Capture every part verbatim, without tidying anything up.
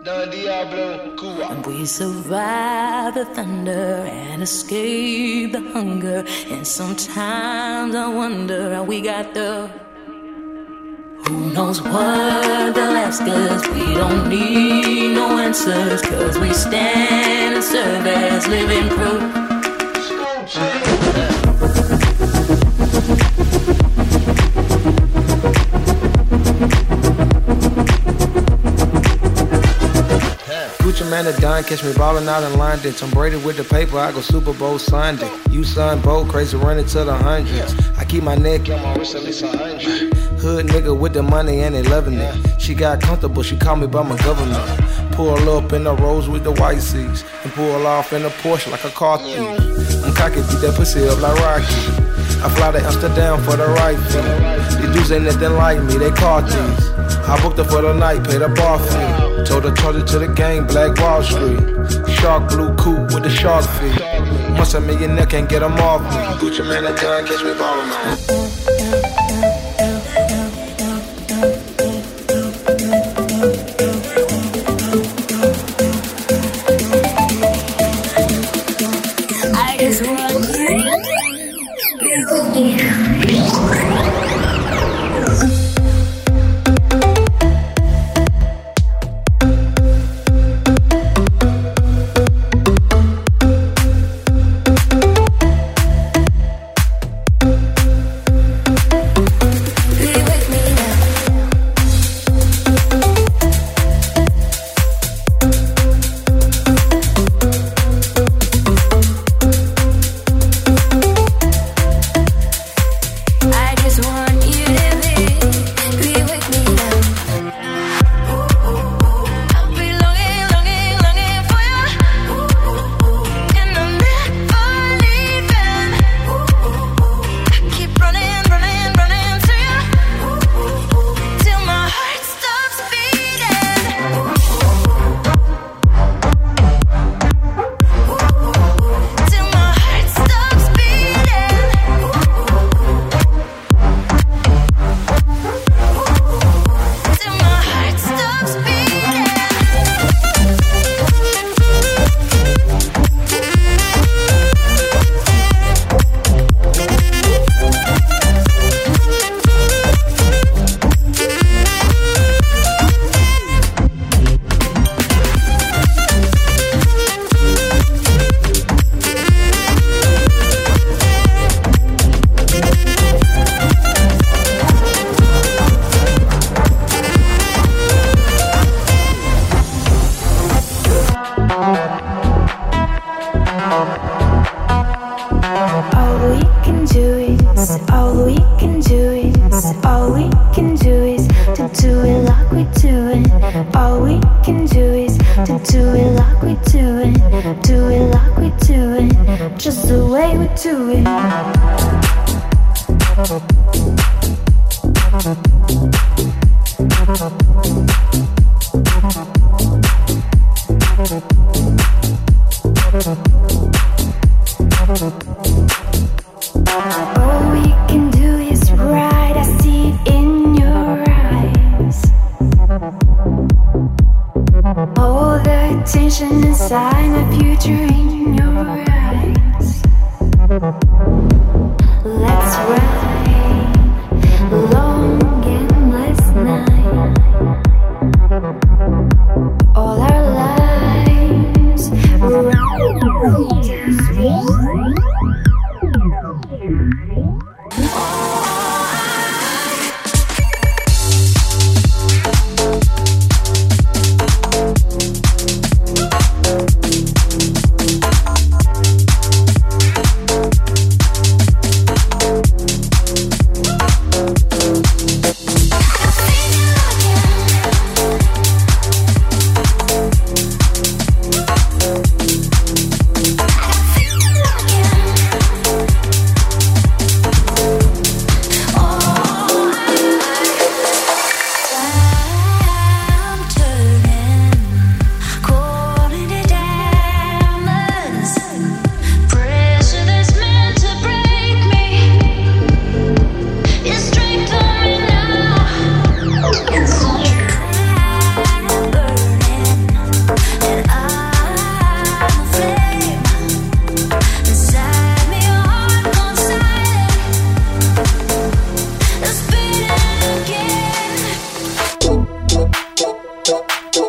Don Diablo, Cuba. And we survive the thunder and escape the hunger. And sometimes I wonder how we got the. Who knows what they'll ask us? We don't need no answers, cause we stand and serve as living proof. Gucci Man and Don catch me ballin' out in London. Tom Brady with the paper, I go Super Bowl Sunday. You son Bolt, crazy running to the hundreds. I keep my neck on my wrist at least a hundred. Hood nigga with the money and they loving it. She got comfortable, she called me by my government. Pull up in the Rolls with the white seats and pull off in the Porsche like a car thief. I'm cocky, beat that pussy up like Rocky. I fly to Amsterdam for the right fee. These dudes ain't nothing like me, they car thieves. I booked her for the night, paid a bar fee. Told her charge it to the gang, Black Wall Street. Shark blue coupe with the shark feet. Once a millionaire can't get them off me. Gucci Man and Don catch me ballin' man.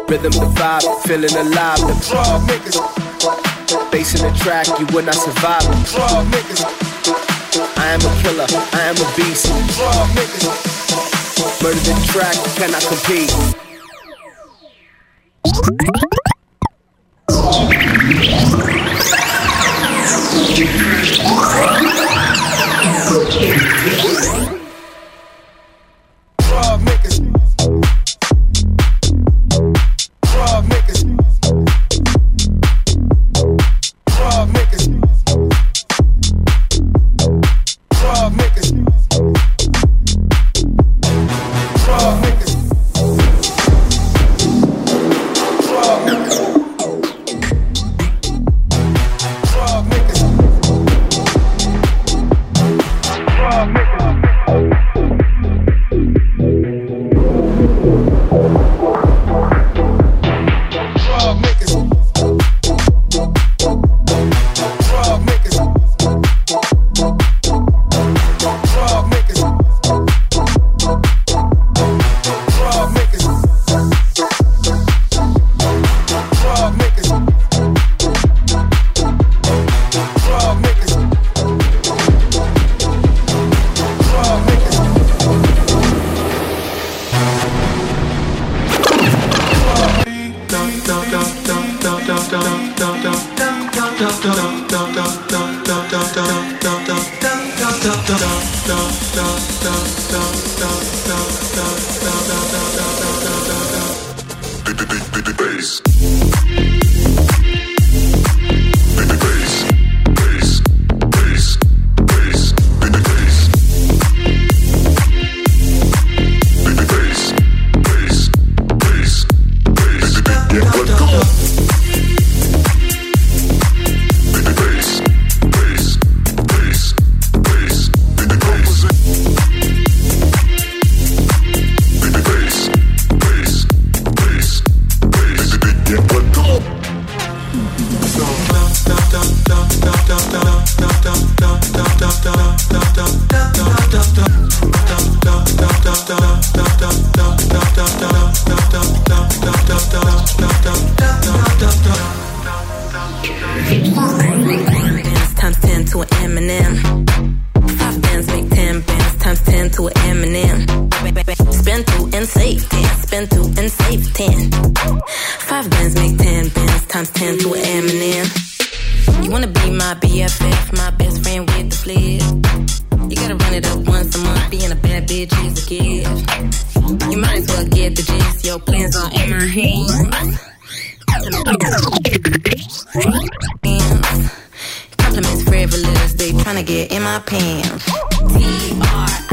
Rhythm the vibe, feeling alive. The drug niggas. Bass in the track, you will not survive. Drug niggas. I am a killer, I am a beast. Drug niggas. Murder the track, you cannot compete. Drug niggas. Drug niggas. Drug niggas. Drug niggas. Drug niggas. Drug niggas. Drug niggas. Drug niggas. Compliments frivolous, they tryna get in my pants. T R